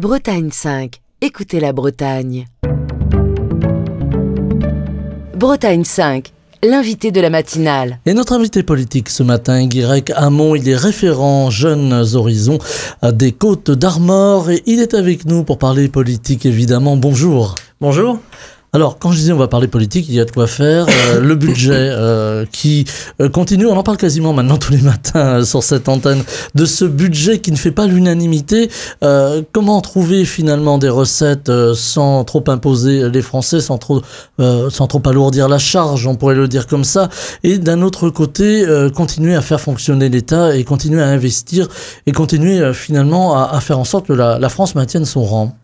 Bretagne 5. Écoutez la Bretagne. Bretagne 5. L'invité de la matinale. Et notre invité politique ce matin, Guirec Hamon, il est référent Jeunes Horizons des Côtes d'Armor et il est avec nous pour parler politique évidemment. Bonjour. Bonjour. Alors, quand je disais on va parler politique, il y a de quoi faire. Le budget qui continue, on en parle quasiment maintenant tous les matins sur cette antenne, de ce budget qui ne fait pas l'unanimité. Comment trouver finalement des recettes sans trop imposer les Français, sans trop alourdir la charge, on pourrait le dire comme ça. Et d'un autre côté, continuer à faire fonctionner l'État et continuer à investir et continuer finalement à faire en sorte que la France maintienne son rang.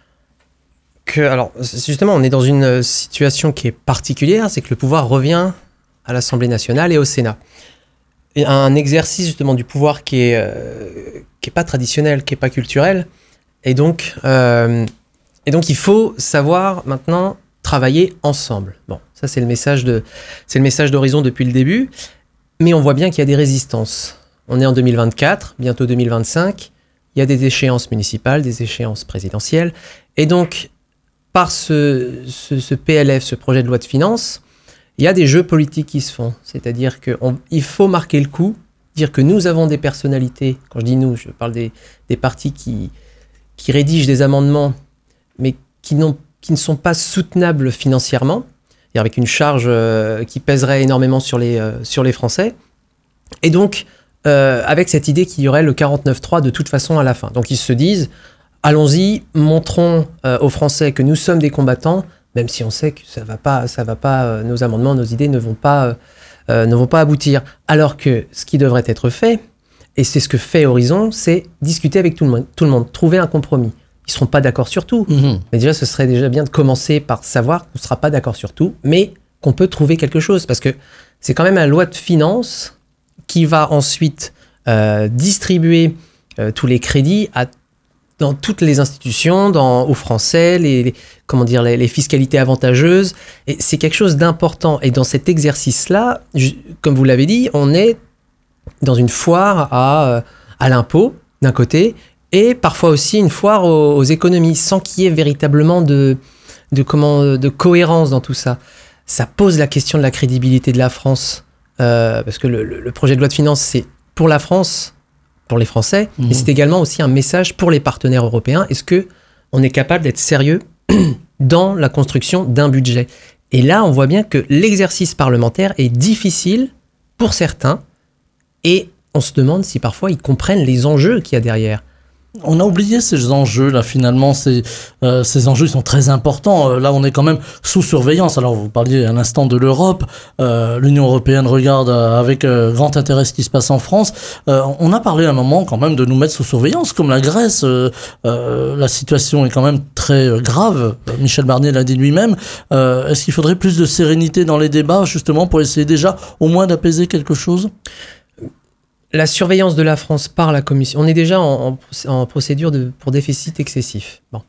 Alors, justement, on est dans une situation qui est particulière, c'est que le pouvoir revient à l'Assemblée nationale et au Sénat. Et un exercice justement du pouvoir qui est pas traditionnel, qui est pas culturel, et donc il faut savoir maintenant travailler ensemble. Bon, ça c'est le message d'Horizon depuis le début, mais on voit bien qu'il y a des résistances. On est en 2024, bientôt 2025, il y a des échéances municipales, des échéances présidentielles, et donc par ce PLF, ce projet de loi de finances, il y a des jeux politiques qui se font. C'est-à-dire qu'il faut marquer le coup, dire que nous avons des personnalités, quand je dis nous, je parle des partis qui rédigent des amendements, mais qui ne sont pas soutenables financièrement, c'est-à-dire avec une charge qui pèserait énormément sur les Français. Et donc, avec cette idée qu'il y aurait le 49.3 de toute façon à la fin. Donc ils se disent... Allons-y, montrons aux Français que nous sommes des combattants, même si on sait que ça va pas, nos amendements, nos idées ne vont pas aboutir. Alors que ce qui devrait être fait, et c'est ce que fait Horizon, c'est discuter avec tout le monde, trouver un compromis. Ils seront pas d'accord sur tout, mais déjà ce serait déjà bien de commencer par savoir qu'on sera pas d'accord sur tout, mais qu'on peut trouver quelque chose, parce que c'est quand même la loi de finances qui va ensuite distribuer tous les crédits dans toutes les institutions, aux Français, les fiscalités avantageuses. Et c'est quelque chose d'important. Et dans cet exercice-là, comme vous l'avez dit, on est dans une foire à l'impôt, d'un côté, et parfois aussi une foire aux économies, sans qu'il y ait véritablement de cohérence dans tout ça. Ça pose la question de la crédibilité de la France, parce que le projet de loi de finances, c'est pour la France, pour les Français, et c'est également aussi un message pour les partenaires européens. Est-ce qu'on est capable d'être sérieux dans la construction d'un budget ? Et là, on voit bien que l'exercice parlementaire est difficile pour certains, et on se demande si parfois ils comprennent les enjeux qu'il y a derrière. On a oublié ces enjeux là finalement, ces enjeux sont très importants. Là on est quand même sous surveillance. Alors vous parliez un instant de l'Europe, l'Union européenne regarde avec grand intérêt ce qui se passe en France. On a parlé à un moment quand même de nous mettre sous surveillance comme la Grèce. La situation est quand même très grave. Michel Barnier l'a dit lui-même. Est-ce qu'il faudrait plus de sérénité dans les débats justement pour essayer déjà au moins d'apaiser quelque chose ? La surveillance de la France par la Commission, on est déjà en procédure pour déficit excessif. Bon.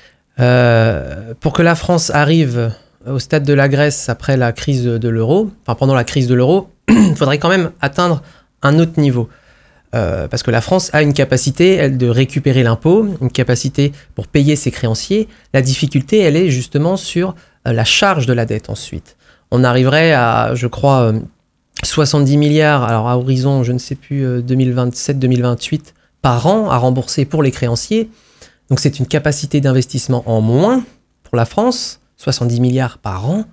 Pour que la France arrive au stade de la Grèce après la crise de l'euro, enfin pendant la crise de l'euro, il faudrait quand même atteindre un autre niveau. Parce que la France a une capacité, elle, de récupérer l'impôt, une capacité pour payer ses créanciers. La difficulté, elle est justement sur la charge de la dette ensuite. On arriverait à, je crois... 70 milliards, alors à horizon, je ne sais plus, 2027-2028 par an à rembourser pour les créanciers. Donc c'est une capacité d'investissement en moins pour la France, 70 milliards par an.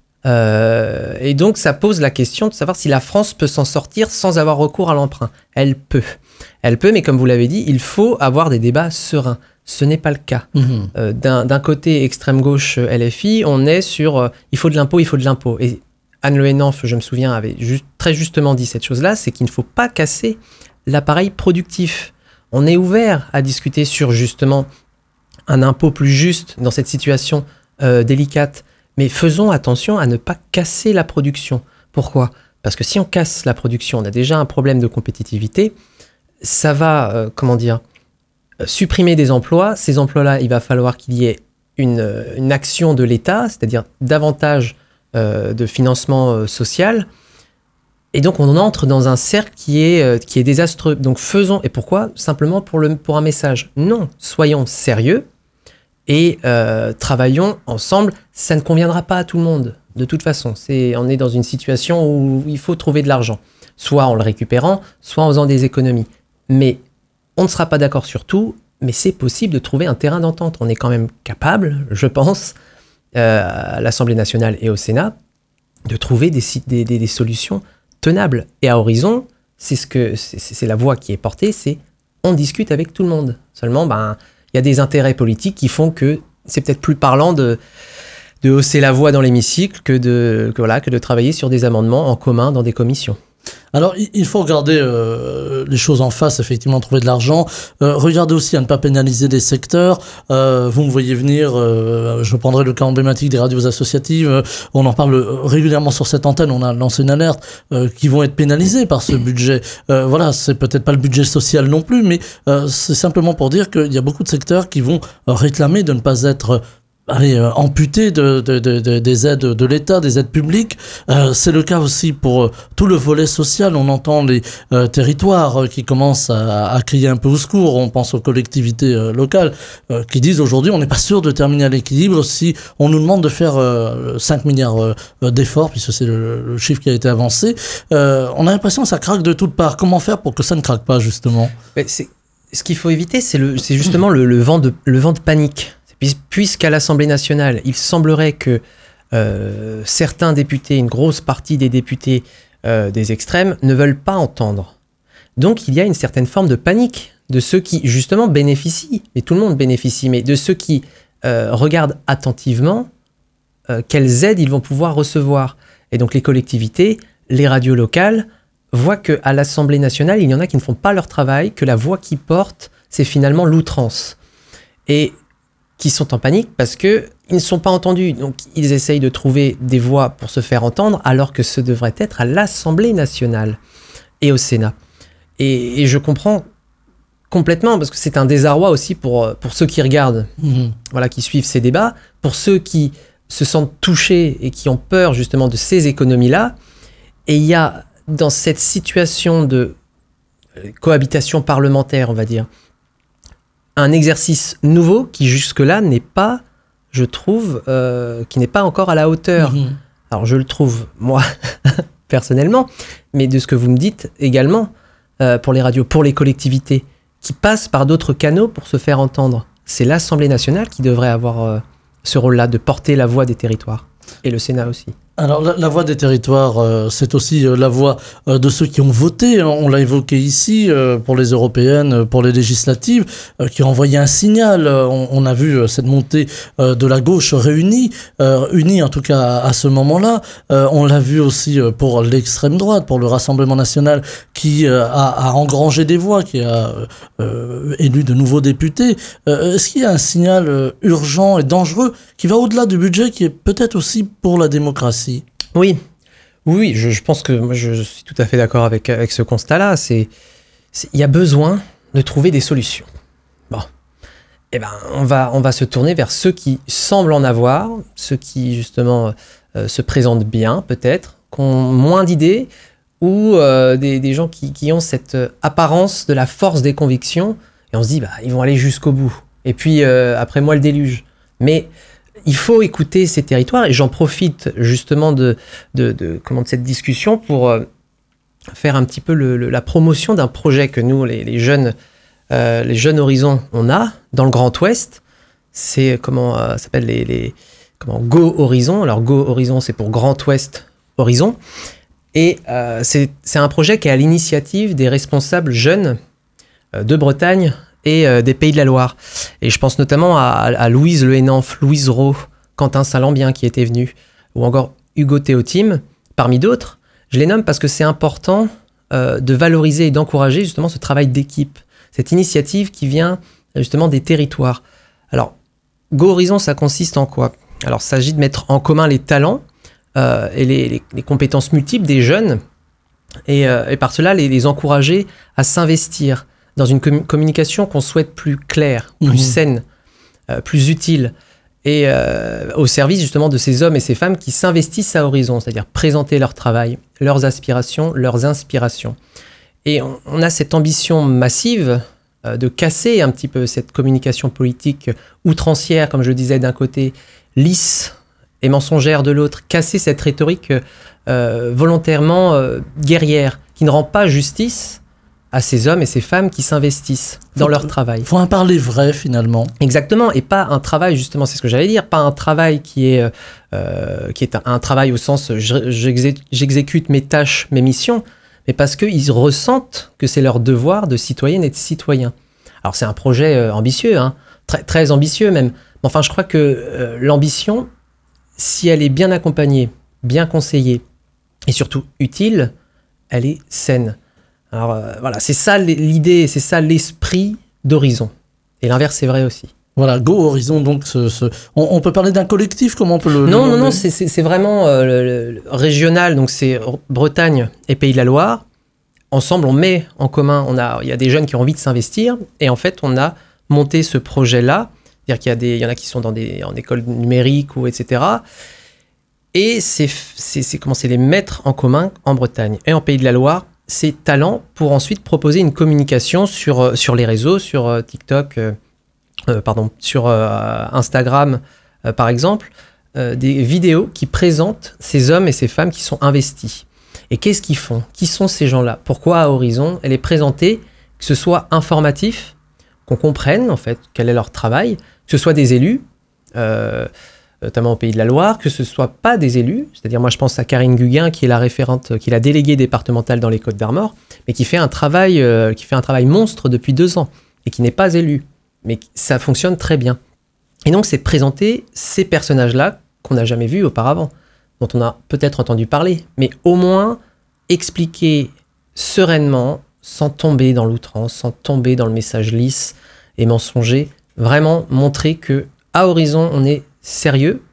Et donc ça pose la question de savoir si la France peut s'en sortir sans avoir recours à l'emprunt. Elle peut, mais comme vous l'avez dit, il faut avoir des débats sereins. Ce n'est pas le cas. D'un côté extrême gauche LFI, on est sur il faut de l'impôt. Et Anne Le Henaf, je me souviens, avait très justement dit cette chose-là, c'est qu'il ne faut pas casser l'appareil productif. On est ouvert à discuter sur justement un impôt plus juste dans cette situation délicate, mais faisons attention à ne pas casser la production. Pourquoi ? Parce que si on casse la production, on a déjà un problème de compétitivité, ça va, supprimer des emplois. Ces emplois-là, il va falloir qu'il y ait une action de l'État, c'est-à-dire davantage de financement social. Et donc, on entre dans un cercle qui est désastreux. Donc, faisons... Et pourquoi ? Simplement pour un message. Non, soyons sérieux et travaillons ensemble. Ça ne conviendra pas à tout le monde, de toute façon. On est dans une situation où il faut trouver de l'argent. Soit en le récupérant, soit en faisant des économies. Mais on ne sera pas d'accord sur tout, mais c'est possible de trouver un terrain d'entente. On est quand même capable, je pense, à l'Assemblée nationale et au Sénat, de trouver des solutions tenables. Et à Horizon, c'est la voie qui est portée, c'est on discute avec tout le monde. Seulement, il y a des intérêts politiques qui font que c'est peut-être plus parlant de hausser la voix dans l'hémicycle que de travailler sur des amendements en commun dans des commissions. Alors, il faut regarder les choses en face, effectivement, trouver de l'argent. Regardez aussi à ne pas pénaliser des secteurs. Vous me voyez venir, je prendrai le cas emblématique des radios associatives. On en parle régulièrement sur cette antenne. On a lancé une alerte qui vont être pénalisés par ce budget. Voilà, c'est peut-être pas le budget social non plus, mais c'est simplement pour dire qu'il y a beaucoup de secteurs qui vont réclamer de ne pas être amputés des aides de l'État, des aides publiques. C'est le cas aussi pour tout le volet social. On entend les territoires qui commencent à crier un peu au secours. On pense aux collectivités locales qui disent aujourd'hui on n'est pas sûr de terminer à l'équilibre si on nous demande de faire 5 milliards d'efforts, puisque c'est le chiffre qui a été avancé. On a l'impression que ça craque de toutes parts. Comment faire pour que ça ne craque pas, justement ? Ce qu'il faut éviter, c'est justement le vent de panique. Puisqu'à l'Assemblée nationale, il semblerait que certains députés, une grosse partie des députés des extrêmes, ne veulent pas entendre. Donc il y a une certaine forme de panique de ceux qui, justement, bénéficient, mais tout le monde bénéficie, mais de ceux qui regardent attentivement quelles aides ils vont pouvoir recevoir. Et donc les collectivités, les radios locales, voient qu'à l'Assemblée nationale, il y en a qui ne font pas leur travail, que la voix qu'ils portent, c'est finalement l'outrance. Et qui sont en panique parce qu'ils ne sont pas entendus. Donc, ils essayent de trouver des voies pour se faire entendre, alors que ce devrait être à l'Assemblée nationale et au Sénat. Et je comprends complètement, parce que c'est un désarroi aussi pour ceux qui regardent, qui suivent ces débats, pour ceux qui se sentent touchés et qui ont peur justement de ces économies-là. Et il y a, dans cette situation de cohabitation parlementaire, on va dire, un exercice nouveau qui jusque-là n'est pas, je trouve, qui n'est pas encore à la hauteur. Alors je le trouve, moi, personnellement, mais de ce que vous me dites également, pour les radios, pour les collectivités, qui passent par d'autres canaux pour se faire entendre. C'est l'Assemblée nationale qui devrait avoir ce rôle-là, de porter la voix des territoires. Et le Sénat aussi. Alors la voix des territoires, c'est aussi la voix de ceux qui ont voté. On l'a évoqué ici pour les européennes, pour les législatives, qui ont envoyé un signal. On a vu cette montée de la gauche réunie en tout cas à ce moment-là. On l'a vu aussi pour l'extrême droite, pour le Rassemblement national, qui a engrangé des voix, qui a élu de nouveaux députés. Est-ce qu'il y a un signal urgent et dangereux qui va au-delà du budget, qui est peut-être aussi pour la démocratie ? Oui, je pense que moi, je suis tout à fait d'accord avec ce constat-là. Il y a besoin de trouver des solutions. Bon, on va se tourner vers ceux qui semblent en avoir, ceux qui justement se présentent bien peut-être, qui ont moins d'idées, ou des gens qui ont cette apparence de la force des convictions, et on se dit ils vont aller jusqu'au bout. Et puis après moi le déluge. Mais il faut écouter ces territoires, et j'en profite justement de cette discussion pour faire un petit peu la promotion d'un projet que nous, les jeunes Horizons, on a dans le Grand Ouest. C'est ça s'appelle Go Horizon. Alors Go Horizon, c'est pour Grand Ouest Horizon, et c'est un projet qui est à l'initiative des responsables jeunes de Bretagne et des Pays de la Loire. Et je pense notamment à Louise Le Henanf, Louise Rowe, Quentin Saint-Lambien qui était venu, ou encore Hugo Théotime, parmi d'autres. Je les nomme parce que c'est important de valoriser et d'encourager justement ce travail d'équipe, cette initiative qui vient justement des territoires. Alors, Go Horizon, ça consiste en quoi ? Alors, il s'agit de mettre en commun les talents et les compétences multiples des jeunes, et par cela les encourager à s'investir dans une communication qu'on souhaite plus claire, plus saine, plus utile. et au service justement de ces hommes et ces femmes qui s'investissent à Horizon, c'est-à-dire présenter leur travail, leurs aspirations, leurs inspirations. Et on a cette ambition massive de casser un petit peu cette communication politique outrancière, comme je le disais d'un côté, lisse et mensongère de l'autre, casser cette rhétorique volontairement guerrière, qui ne rend pas justice à ces hommes et ces femmes qui s'investissent dans leur travail. Il faut en parler vrai, finalement. Exactement, et pas un travail, justement, c'est ce que j'allais dire, pas un travail qui est un travail au sens j'exécute mes tâches, mes missions, mais parce qu'ils ressentent que c'est leur devoir de citoyenne et de citoyen. Alors c'est un projet ambitieux, hein, très, très ambitieux même, mais enfin je crois que l'ambition, si elle est bien accompagnée, bien conseillée, et surtout utile, elle est saine. Alors voilà, c'est ça l'idée, c'est ça l'esprit d'Horizon. Et l'inverse, c'est vrai aussi. Voilà, Go Horizon, donc on peut parler d'un collectif, comment on peut le Non, nommer? c'est vraiment le régional, donc c'est Bretagne et Pays de la Loire. Ensemble, on met en commun, il y a des jeunes qui ont envie de s'investir, et en fait, on a monté ce projet-là, c'est-à-dire qu'il y en a qui sont en école numérique, ou etc., et c'est les mettre en commun en Bretagne. Et en Pays de la Loire, ces talents pour ensuite proposer une communication sur les réseaux, sur TikTok, sur Instagram, par exemple, des vidéos qui présentent ces hommes et ces femmes qui sont investis. Et qu'est-ce qu'ils font? Qui sont ces gens-là? Pourquoi à Horizon elle est présentée, que ce soit informatif, qu'on comprenne en fait quel est leur travail, que ce soit des élus, notamment au Pays de la Loire, que ce soit pas des élus, c'est-à-dire moi je pense à Karine Guguin qui est la référente, qui est la déléguée départementale dans les Côtes-d'Armor, mais qui fait un travail monstre depuis 2 ans et qui n'est pas élue, mais ça fonctionne très bien. Et donc c'est présenter ces personnages-là qu'on n'a jamais vus auparavant, dont on a peut-être entendu parler, mais au moins expliquer sereinement, sans tomber dans l'outrance, sans tomber dans le message lisse et mensonger, vraiment montrer que à Horizon on est sérieux,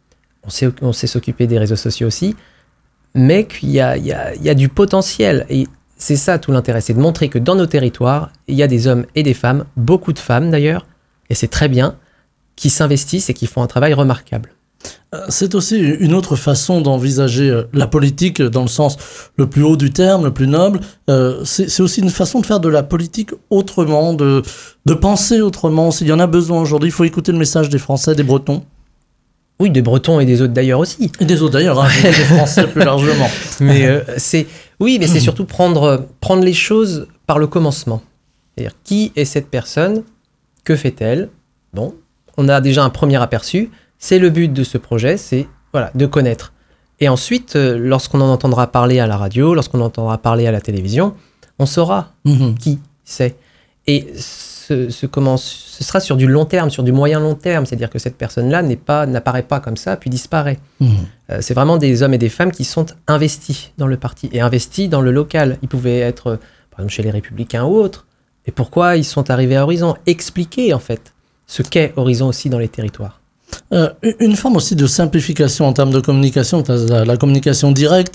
on sait s'occuper des réseaux sociaux aussi, mais qu'il y a du potentiel. Et c'est ça tout l'intérêt, c'est de montrer que dans nos territoires, il y a des hommes et des femmes, beaucoup de femmes d'ailleurs, et c'est très bien, qui s'investissent et qui font un travail remarquable. C'est aussi une autre façon d'envisager la politique dans le sens le plus haut du terme, le plus noble. C'est aussi une façon de faire de la politique autrement, de penser autrement. S'il y en a besoin aujourd'hui, il faut écouter le message des Français, des Bretons. Oui, des Bretons et des autres d'ailleurs aussi. Et des autres d'ailleurs, hein, des Français plus largement. Mais c'est surtout prendre les choses par le commencement. C'est-à-dire, qui est cette personne? Que fait-elle? Bon, on a déjà un premier aperçu. C'est le but de ce projet, c'est de connaître. Et ensuite, lorsqu'on en entendra parler à la radio, lorsqu'on en entendra parler à la télévision, on saura qui c'est. Et ce sera sur du long terme, sur du moyen long terme. C'est-à-dire que cette personne-là n'apparaît pas comme ça, puis disparaît. C'est vraiment des hommes et des femmes qui sont investis dans le parti et investis dans le local. Ils pouvaient être, par exemple, chez les Républicains ou autres. Et pourquoi ils sont arrivés à Horizon? Expliquer, en fait, ce qu'est Horizon aussi dans les territoires. Une forme aussi de simplification en termes de communication, la communication directe.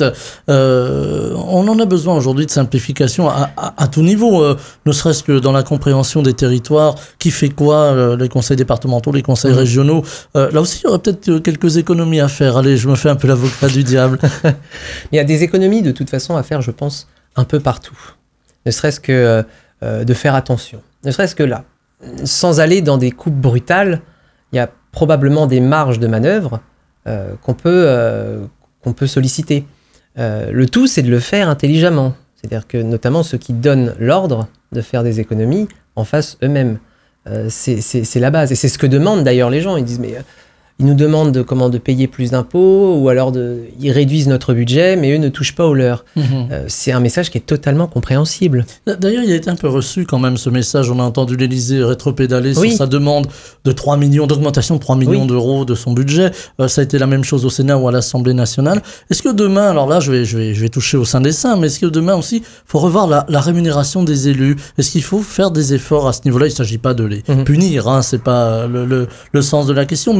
On en a besoin aujourd'hui de simplification à tout niveau, ne serait-ce que dans la compréhension des territoires, qui fait quoi, les conseils départementaux, les conseils régionaux. Là aussi, il y aurait peut-être quelques économies à faire. Allez, je me fais un peu l'avocat du diable. Il y a des économies de toute façon à faire, je pense, un peu partout. Ne serait-ce que de faire attention. Ne serait-ce que là, sans aller dans des coupes brutales, il y a probablement des marges de manœuvre qu'on peut solliciter. Le tout, c'est de le faire intelligemment. C'est-à-dire que notamment ceux qui donnent l'ordre de faire des économies en fassent eux-mêmes. C'est la base. Et c'est ce que demandent d'ailleurs les gens. Ils disent, mais ils nous demandent de payer plus d'impôts, ou alors ils réduisent notre budget, mais eux ne touchent pas au leur. C'est un message qui est totalement compréhensible. D'ailleurs, il a été un peu reçu quand même ce message. On a entendu l'Élysée rétropédaler sur sa demande de 3 millions, d'augmentation de 3 millions d'euros de son budget. Ça a été la même chose au Sénat ou à l'Assemblée nationale. Est-ce que demain, alors là, je vais toucher au sein des saints, mais est-ce que demain aussi, il faut revoir la rémunération des élus? Est-ce qu'il faut faire des efforts à ce niveau-là? Il ne s'agit pas de les punir, hein, c'est pas le sens de la question, mais est-ce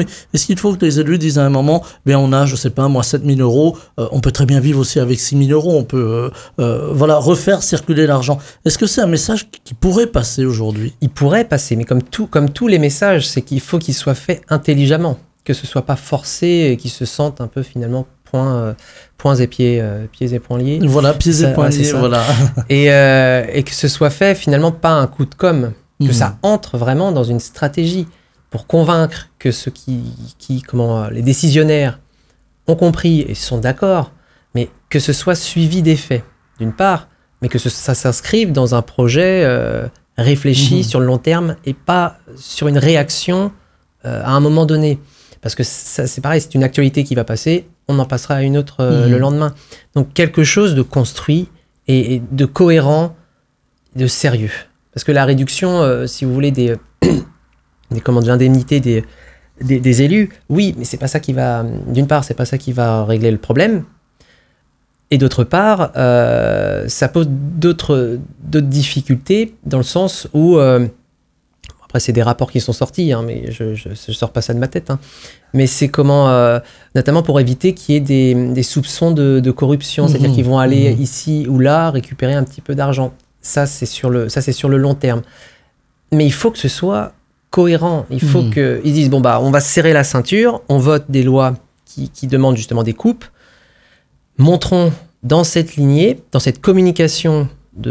Est-ce qu'il faut que les élus disent à un moment, on a, je sais pas, moi, 7 000 euros, on peut très bien vivre aussi avec 6 000 euros, on peut refaire circuler l'argent. Est-ce que c'est un message qui pourrait passer aujourd'hui ? Il pourrait passer, mais comme tous les messages, c'est qu'il faut qu'ils soient faits intelligemment, que ce soit pas forcé et qu'ils se sentent un peu finalement poings et pieds et poings liés. Voilà, pieds et poings liés, voilà. Et que ce soit fait finalement pas un coup de com', que ça entre vraiment dans une stratégie pour convaincre que ceux les décisionnaires ont compris et sont d'accord, mais que ce soit suivi des faits, d'une part, mais que ça s'inscrive dans un projet réfléchi sur le long terme et pas sur une réaction à un moment donné. Parce que ça, c'est pareil, c'est une actualité qui va passer, on en passera à une autre le lendemain. Donc quelque chose de construit et de cohérent, de sérieux. Parce que la réduction, si vous voulez, de l'indemnité des élus, oui, mais c'est pas ça qui va... D'une part, c'est pas ça qui va régler le problème. Et d'autre part, ça pose d'autres difficultés dans le sens où... Après, c'est des rapports qui sont sortis, mais je sors pas ça de ma tête. Mais c'est notamment pour éviter qu'il y ait des soupçons de corruption, c'est-à-dire qu'ils vont aller ici ou là récupérer un petit peu d'argent. Ça, c'est sur le long terme. Mais il faut que ce soit cohérent. Il faut qu'ils disent, on va serrer la ceinture, on vote des lois qui demandent justement des coupes. Montrons dans cette lignée, dans cette communication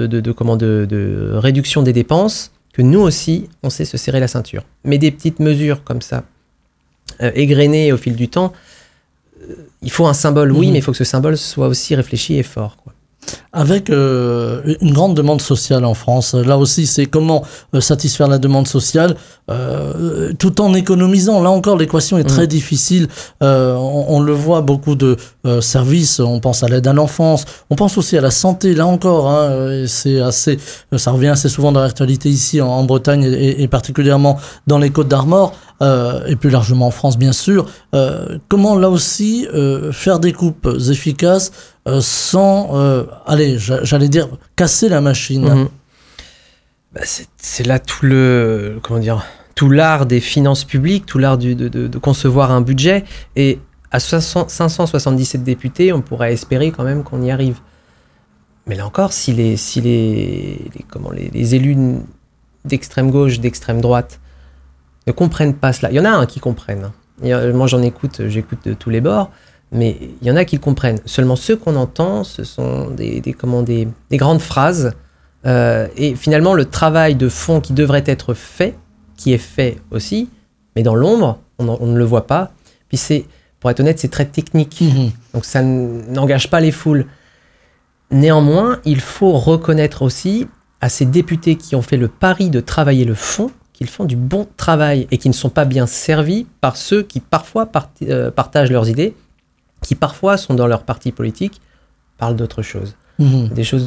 de réduction des dépenses, que nous aussi, on sait se serrer la ceinture. Mais des petites mesures comme ça, égrenées au fil du temps, il faut un symbole, oui, mais il faut que ce symbole soit aussi réfléchi et fort, quoi. Avec une grande demande sociale en France. Là aussi, c'est comment satisfaire la demande sociale tout en économisant. Là encore, l'équation est très difficile. On le voit, beaucoup de services. On pense à l'aide à l'enfance. On pense aussi à la santé. Là encore, ça revient assez souvent dans l'actualité ici en Bretagne et particulièrement dans les Côtes-d'Armor. Et plus largement en France, bien sûr. Comment, là aussi, faire des coupes efficaces sans, j'allais dire, casser la machine. C'est là tout l'art des finances publiques, tout l'art de concevoir un budget. Et à 577 députés, on pourrait espérer quand même qu'on y arrive. Mais là encore, si les élus d'extrême gauche, d'extrême droite ne comprennent pas cela, il y en a un qui comprennent. Moi, j'écoute de tous les bords. Mais il y en a qui le comprennent. Seulement ceux qu'on entend, ce sont des grandes phrases. Et finalement, le travail de fond qui devrait être fait, qui est fait aussi, mais dans l'ombre, on ne le voit pas. Puis pour être honnête, c'est très technique. Donc ça n'engage pas les foules. Néanmoins, il faut reconnaître aussi à ces députés qui ont fait le pari de travailler le fond, qu'ils font du bon travail et qui ne sont pas bien servis par ceux qui parfois partagent leurs idées, qui parfois sont dans leur parti politique, parlent d'autres choses. Des choses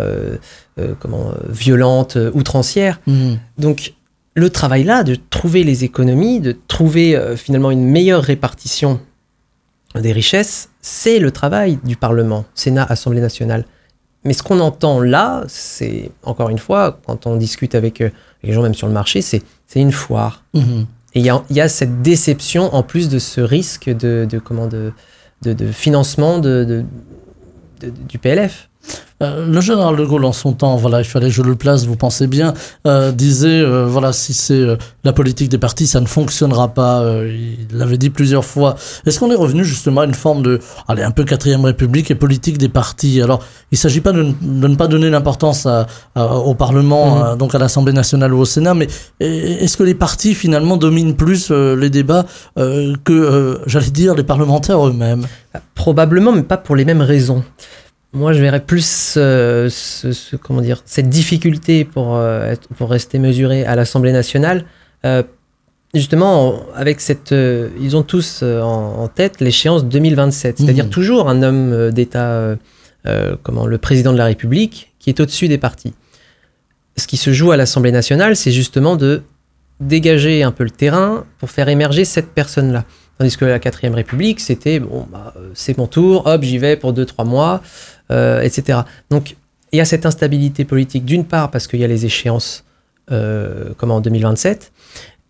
violentes, outrancières. Donc, le travail là, de trouver les économies, de trouver finalement une meilleure répartition des richesses, c'est le travail du Parlement, Sénat, Assemblée nationale. Mais ce qu'on entend là, c'est, encore une fois, quand on discute avec les gens même sur le marché, c'est une foire. Et il y a cette déception, en plus de ce risque de financement du PLF. Le général de Gaulle, en son temps, il fallait que je le place, vous pensez bien, disait, si c'est la politique des partis, ça ne fonctionnera pas. Il l'avait dit plusieurs fois. Est-ce qu'on est revenu justement à une forme un peu 4e République et politique des partis? Alors, il ne s'agit pas de ne pas donner l'importance au Parlement, donc à l'Assemblée nationale ou au Sénat, mais est-ce que les partis, finalement, dominent plus les débats que, j'allais dire, les parlementaires eux-mêmes? Probablement, mais pas pour les mêmes raisons. Moi, je verrais plus cette difficulté pour rester mesuré à l'Assemblée nationale. Justement, avec ils ont tous en tête l'échéance 2027, c'est-à-dire toujours un homme d'État, le président de la République, qui est au-dessus des partis. Ce qui se joue à l'Assemblée nationale, c'est justement de dégager un peu le terrain pour faire émerger cette personne-là. Tandis que la 4e République, c'était, c'est mon tour, hop, j'y vais pour 2-3 mois, etc. Donc, il y a cette instabilité politique, d'une part, parce qu'il y a les échéances, comme en 2027,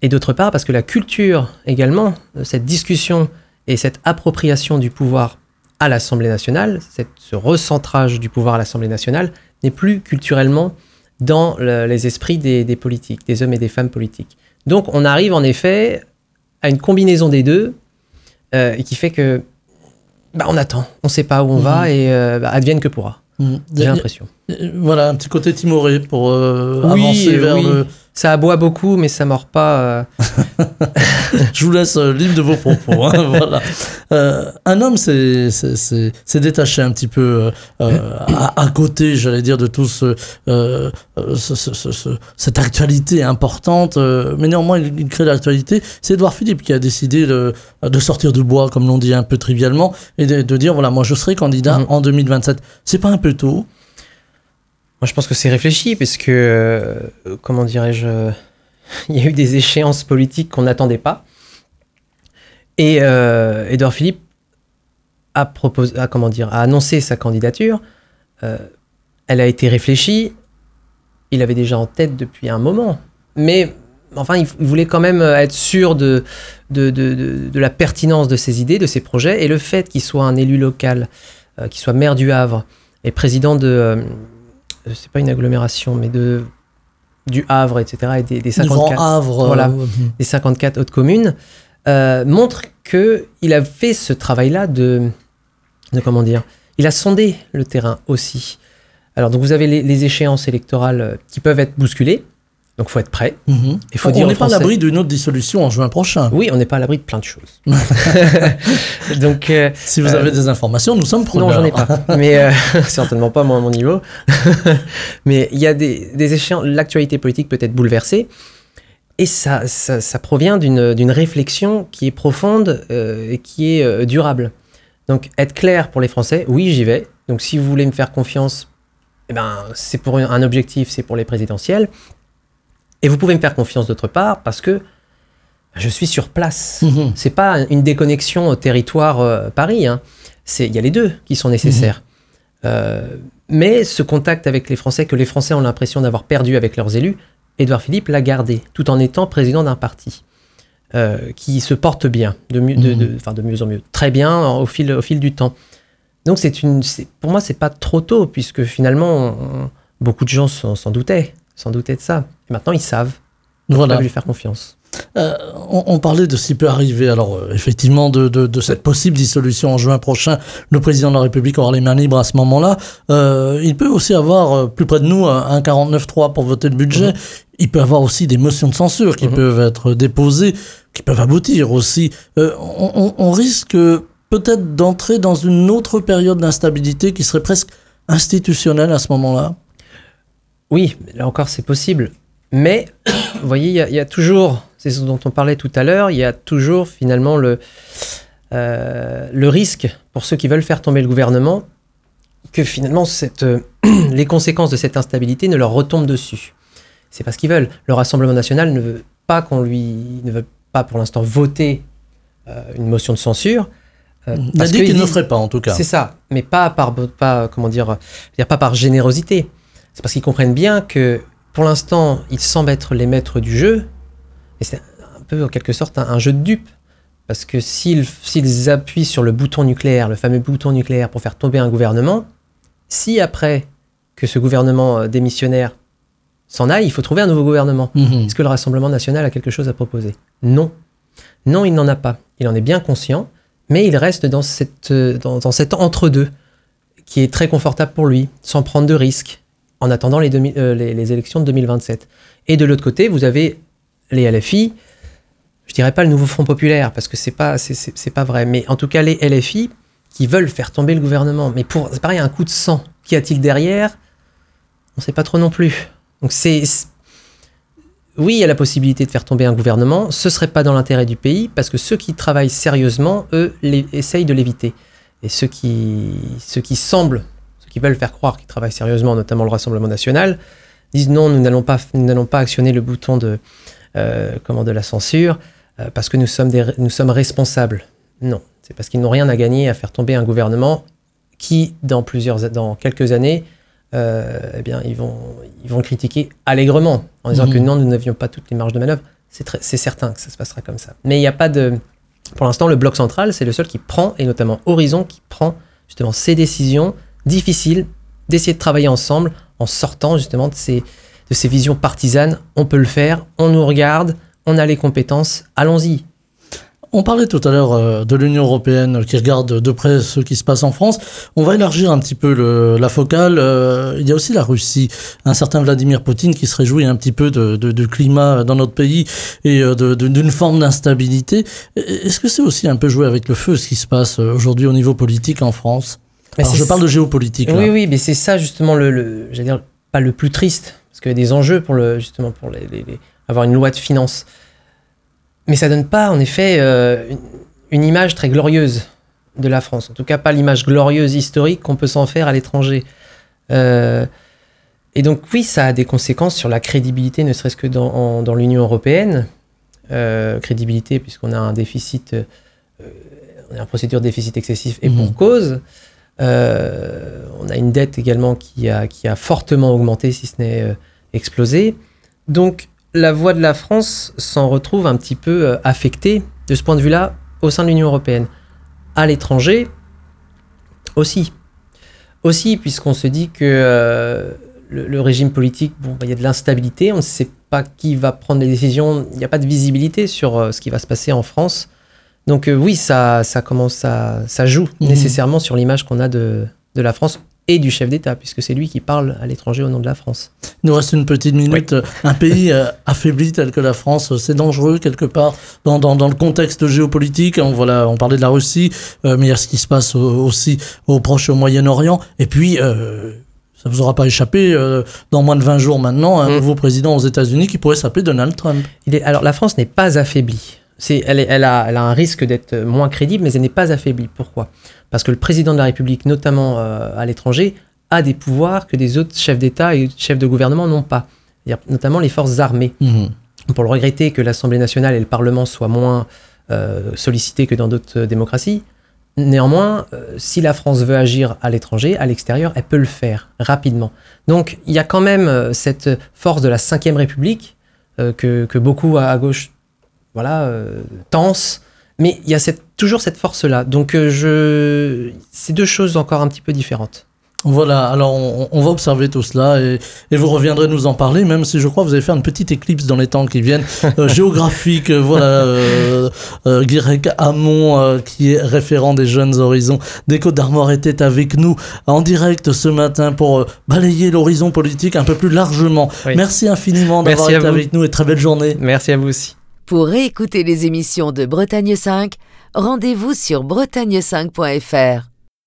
Et d'autre part, parce que la culture également, cette discussion et cette appropriation du pouvoir à l'Assemblée nationale, ce recentrage du pouvoir à l'Assemblée nationale, n'est plus culturellement dans les esprits des politiques, des hommes et des femmes politiques. Donc on arrive en effet à une combinaison des deux et qui fait que on attend, on ne sait pas où on va et advienne que pourra. J'ai l'impression. Voilà, un petit côté timoré pour avancer vers le... Ça aboie beaucoup, mais ça mord pas. Je vous laisse libre de vos propos. Hein, voilà. Un homme s'est détaché un petit peu à côté, j'allais dire, de tout cette actualité importante. Mais néanmoins, il crée l'actualité. C'est Édouard Philippe qui a décidé de sortir du bois, comme l'on dit un peu trivialement, et de dire, voilà, moi je serai candidat en 2027. C'est pas un peu tôt? Moi, je pense que c'est réfléchi, parce que, comment dirais-je, il y a eu des échéances politiques qu'on n'attendait pas. Et Édouard Philippe a annoncé sa candidature. Elle a été réfléchie. Il avait déjà en tête depuis un moment. Mais enfin, il voulait quand même être sûr de la pertinence de ses idées, de ses projets. Et le fait qu'il soit un élu local, qu'il soit maire du Havre et président c'est pas une agglomération, mais du Havre, etc., et des 54, du Grand Havre, voilà, des 54 autres communes, montre qu'il a fait ce travail-là comment dire, il a sondé le terrain aussi. Alors, donc vous avez les échéances électorales qui peuvent être bousculées, donc il faut être prêt. Et on n'est pas à l'abri d'une autre dissolution en juin prochain. Oui, on n'est pas à l'abri de plein de choses. Donc, si vous avez des informations, nous sommes preneurs. Non, j'en ai pas. Mais certainement pas, moi, à mon niveau. Mais il y a des échéances. L'actualité politique peut être bouleversée. Et ça provient d'une réflexion qui est profonde et qui est durable. Donc, être clair pour les Français, oui, j'y vais. Donc, si vous voulez me faire confiance, c'est pour un objectif, c'est pour les présidentielles. Et vous pouvez me faire confiance d'autre part parce que je suis sur place. C'est pas une déconnexion au territoire Paris. Hein. Il y a les deux qui sont nécessaires. Mais ce contact avec les Français, que les Français ont l'impression d'avoir perdu avec leurs élus, Édouard Philippe l'a gardé, tout en étant président d'un parti qui se porte bien, de mieux en mieux, très bien au fil du temps. Donc pour moi, c'est pas trop tôt, puisque finalement, beaucoup de gens s'en doutaient de ça. Et maintenant, ils savent. Voilà. On peut lui faire confiance. On parlait de ce qui peut arriver. Alors, effectivement, de cette possible dissolution en juin prochain. Le président de la République aura les mains libres à ce moment-là. Il peut aussi avoir, plus près de nous, un 49.3 pour voter le budget. Il peut avoir aussi des motions de censure qui peuvent être déposées, qui peuvent aboutir aussi. On risque peut-être d'entrer dans une autre période d'instabilité qui serait presque institutionnelle à ce moment-là. Oui, là encore, c'est possible. Mais, vous voyez, il y a toujours, c'est ce dont on parlait tout à l'heure, il y a toujours finalement le risque pour ceux qui veulent faire tomber le gouvernement que finalement les conséquences de cette instabilité ne leur retombent dessus. C'est pas ce qu'ils veulent. Le Rassemblement national ne veut pas pour l'instant voter une motion de censure. Il a dit qu'il ne le ferait pas, en tout cas. C'est ça, mais pas par générosité. C'est parce qu'ils comprennent bien que, pour l'instant, ils semblent être les maîtres du jeu, et c'est un peu, en quelque sorte, un jeu de dupes. Parce que s'ils appuient sur le bouton nucléaire, le fameux bouton nucléaire pour faire tomber un gouvernement, si après que ce gouvernement démissionnaire s'en aille, il faut trouver un nouveau gouvernement. Est-ce que le Rassemblement national a quelque chose à proposer ? Non. Non, il n'en a pas. Il en est bien conscient, mais il reste dans cet entre-deux qui est très confortable pour lui, sans prendre de risques, en attendant les élections de 2027. Et de l'autre côté, vous avez les LFI, je dirais pas le nouveau Front populaire, parce que c'est pas vrai, mais en tout cas les LFI qui veulent faire tomber le gouvernement. Mais c'est pareil, un coup de sang. Qu'y a-t-il derrière ? On ne sait pas trop non plus. Donc oui, il y a la possibilité de faire tomber un gouvernement, ce serait pas dans l'intérêt du pays, parce que ceux qui travaillent sérieusement, eux, essayent de l'éviter. Et ceux qui veulent faire croire qu'ils travaillent sérieusement, notamment le Rassemblement national, disent non, nous n'allons pas actionner le bouton de la censure, parce que nous sommes responsables. Non, c'est parce qu'ils n'ont rien à gagner à faire tomber un gouvernement qui, dans quelques années, ils vont critiquer allègrement, en disant que non, nous n'avions pas toutes les marges de manœuvre. c'est certain que ça se passera comme ça. Mais il n'y a pas de... Pour l'instant, le bloc central, c'est le seul qui prend, et notamment Horizon, qui prend justement ces décisions difficiles d'essayer de travailler ensemble en sortant justement de ces visions partisanes. On peut le faire, on nous regarde, on a les compétences, allons-y. On parlait tout à l'heure de l'Union européenne qui regarde de près ce qui se passe en France. On va élargir un petit peu la focale. Il y a aussi la Russie. Un certain Vladimir Poutine qui se réjouit un petit peu du climat dans notre pays et d'une forme d'instabilité. Est-ce que c'est aussi un peu jouer avec le feu ce qui se passe aujourd'hui au niveau politique en France ? Alors, je parle de géopolitique. Là. Oui, mais c'est ça justement j'allais dire, pas le plus triste, parce qu'il y a des enjeux pour avoir une loi de finances. Mais ça donne pas, en effet, une image très glorieuse de la France. En tout cas, pas l'image glorieuse historique qu'on peut s'en faire à l'étranger. Et donc, oui, ça a des conséquences sur la crédibilité, ne serait-ce que dans l'Union européenne. Crédibilité, puisqu'on a un déficit, on a une procédure de déficit excessif et pour cause. On a une dette également qui a fortement augmenté, si ce n'est explosé. Donc, la voix de la France s'en retrouve un petit peu affectée de ce point de vue-là au sein de l'Union européenne. À l'étranger, aussi, puisqu'on se dit que le régime politique, il y a de l'instabilité, on ne sait pas qui va prendre les décisions, il n'y a pas de visibilité sur ce qui va se passer en France. Donc oui, ça joue nécessairement sur l'image qu'on a de la France et du chef d'État, puisque c'est lui qui parle à l'étranger au nom de la France. Il nous reste une petite minute. Oui. Un pays affaibli tel que la France, c'est dangereux quelque part dans le contexte géopolitique. On parlait de la Russie, mais il y a ce qui se passe aussi au Proche et au Moyen-Orient. Et puis, ça ne vous aura pas échappé, dans moins de 20 jours maintenant, un nouveau président aux États-Unis qui pourrait s'appeler Donald Trump. Alors, la France n'est pas affaiblie. Elle a un risque d'être moins crédible, mais elle n'est pas affaiblie. Pourquoi ? Parce que le président de la République, notamment à l'étranger, a des pouvoirs que des autres chefs d'État et chefs de gouvernement n'ont pas. C'est-à-dire, notamment les forces armées. Pour le regretter que l'Assemblée nationale et le Parlement soient moins sollicités que dans d'autres démocraties, néanmoins, si la France veut agir à l'étranger, à l'extérieur, elle peut le faire rapidement. Donc, il y a quand même cette force de la Ve République que beaucoup à gauche tense, mais il y a toujours cette force-là. Donc, c'est deux choses encore un petit peu différentes. Voilà, alors on va observer tout cela et vous reviendrez nous en parler, même si je crois que vous allez faire une petite éclipse dans les temps qui viennent, géographique. Guirec Hamon, qui est référent des Jeunes Horizons des Côtes d'Armor, était avec nous en direct ce matin pour balayer l'horizon politique un peu plus largement. Oui. Merci infiniment d'avoir été avec nous et très belle journée. Merci à vous aussi. Pour réécouter les émissions de Bretagne 5, rendez-vous sur bretagne5.fr.